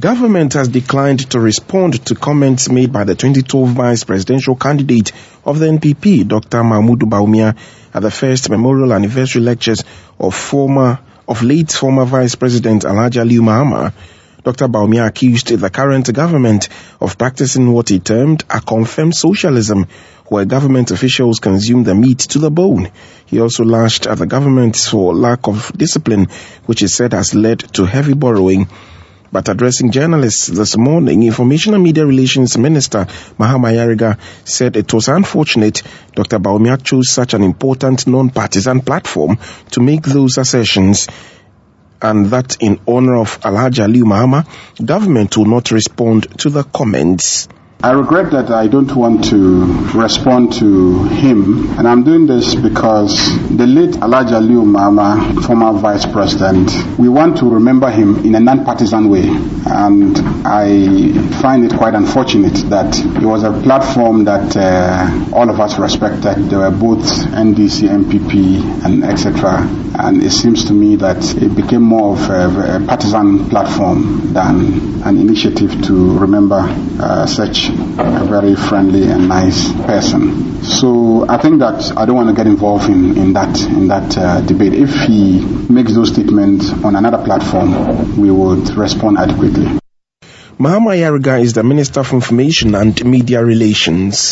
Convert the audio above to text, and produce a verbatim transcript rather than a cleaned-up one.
government has declined to respond to comments made by the twenty twelve vice presidential candidate of the N P P, Doctor Mahmoud Bawumia, at the first memorial anniversary lectures of former of late former Vice President Alhaji Aliyu Mahama. Doctor Bawumia accused the current government of practicing what he termed a confirmed socialism, where government officials consume the meat to the bone. He also lashed at the government for lack of discipline, which he said has led to heavy borrowing. But addressing journalists this morning, Information and Media Relations Minister Mahama Ayariga said it was unfortunate Doctor Bawumia chose such an important non-partisan platform to make those assertions, and that in honor of Alhaji Aliyu Mahama, government will not respond to the comments. I regret that I don't want to respond to him, and I'm doing this because the late Alhaji Aliyu Mahama, former vice president, we want to remember him in a non-partisan way, and I find it quite unfortunate that it was a platform that uh, all of us respected. They were both N D C, N P P, and et cetera, and it seems to me that it became more of a, a partisan platform than an initiative to remember uh, such a very friendly and nice person. So I think that I don't want to get involved in, in that in that uh, debate. If he makes those statements on another platform, we would respond adequately. Mahama Ayariga is the Minister for Information and Media Relations.